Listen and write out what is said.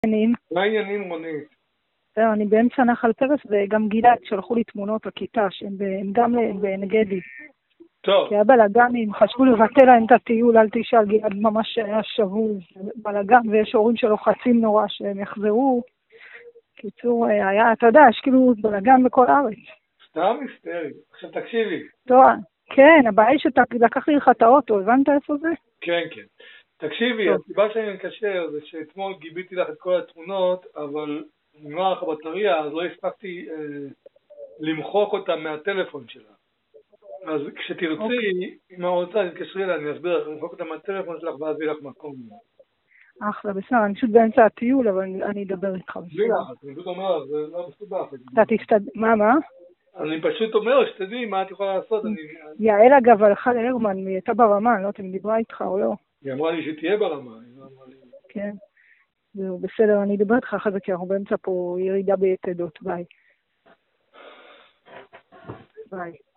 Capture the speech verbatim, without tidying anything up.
עניינים. מה העניינים, רונית? אני באמצע נחל פרס, וגם גלעד שלחו לי תמונות לכיתה, שהם גם בעין גדי. טוב. כי היה בלגן, הם חשבו לבטל להם את הטיול, אל תשאל, גלעד ממש היה שבוי בלגן, ויש הורים שלוחצים נורא שהם יחזרו. קיצור, היה, אתה יודע, יש כאילו בלגן בכל הארץ. סתם היסטרי. עכשיו תקשיבי. טוב, כן, הבעיה היא שלקח לי לך את האוטו, הבנת איפה זה? כן, כן. תקשיבי, טוב. הסיבה שאני מקשר זה שאתמול גיביתי לך את כל התמונות, אבל נגמר לך בטריה, אז לא הספקתי אה, למחוק אותה מהטלפון שלה. אז כשתרצי, אוקיי. אם הרוצה, תתקשרי לה, אני אסביר לך, למחוק אותה מהטלפון שלך, ואז יהיה לך מקום. אחלה, בסדר, אני פשוט באמצע הטיול, אבל אני, אני אדבר איתך. בלי לך, אני פשוט אומר, זה לא מסובך. אתה תסתד... מה, מה? אני פשוט אומר, שתדעי מה את יכולה לעשות. אני... יעל אגב הלכה להרמן, היא הייתה ברמה, אני לא יודעת אם היא דיברה איתך או לא. היא אמרה לי שתהיה ברמה. לי... כן, זהו, בסדר, אני אדבר איתך אחרי זה, כי אנחנו באמצע פה ירידה ביתדות, ביי. ביי.